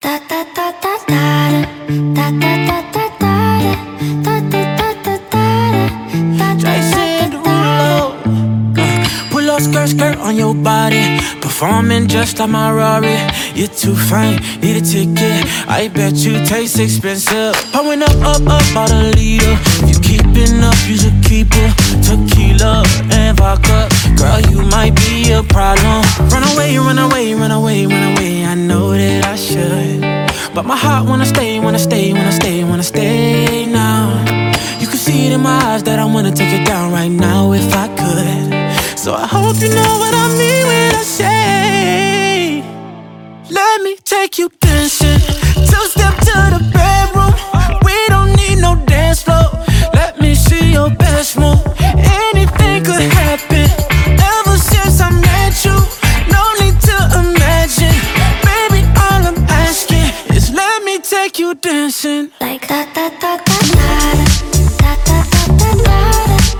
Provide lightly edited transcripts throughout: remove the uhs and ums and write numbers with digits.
Jason Derulo. Pull up skirt on your body, performing just like my Rari. You're too fine, need a ticket. I bet you taste expensive. Pouring up about a liter. If you keeping up, you should keep it. Tequila and vodka, girl, you might be a problem. Run away, run away, run away, run away. I know that I should, but my heart wanna stay, wanna stay, wanna stay, wanna stay now. You can see it in my eyes that I wanna take it down right now if I could. So I hope you know what I mean when I say, let me take you dancing. Two-step to the bedroom. We don't need no dance floor. Let me see your best move. Anything could happen. Ever since I met you, no need to imagine. Baby, all I'm asking is let me take you dancing. Like da da da da da da da da da da.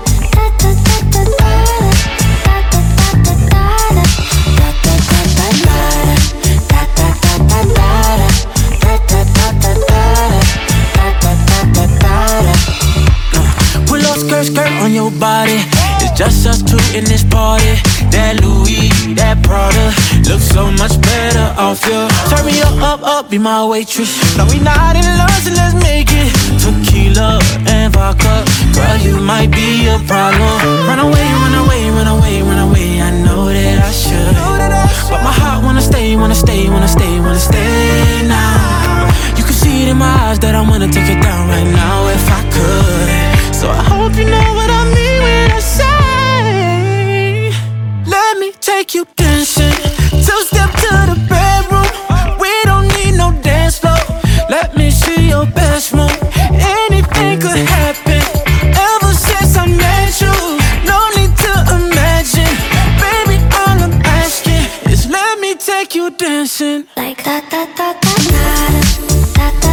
Skirt on your body. It's just us two in this party. That Louis, that Prada looks so much better off you. Turn me up, be my waitress. No, we not in love, so let's make it. Tequila and vodka, girl, you might be a problem. Run away, run away, run away, run away. I know that I should, but my heart wanna stay, wanna stay, wanna stay, wanna stay now. You can see it in my eyes that I wanna take it down right now if I could. So I hope you know what I mean when I say, let me take you dancing. Two-step to the bedroom. We don't need no dance floor. Let me see your best move. Anything could happen. Ever since I met you, no need to imagine. Baby, all I'm asking is let me take you dancing. Like da da da da da da da.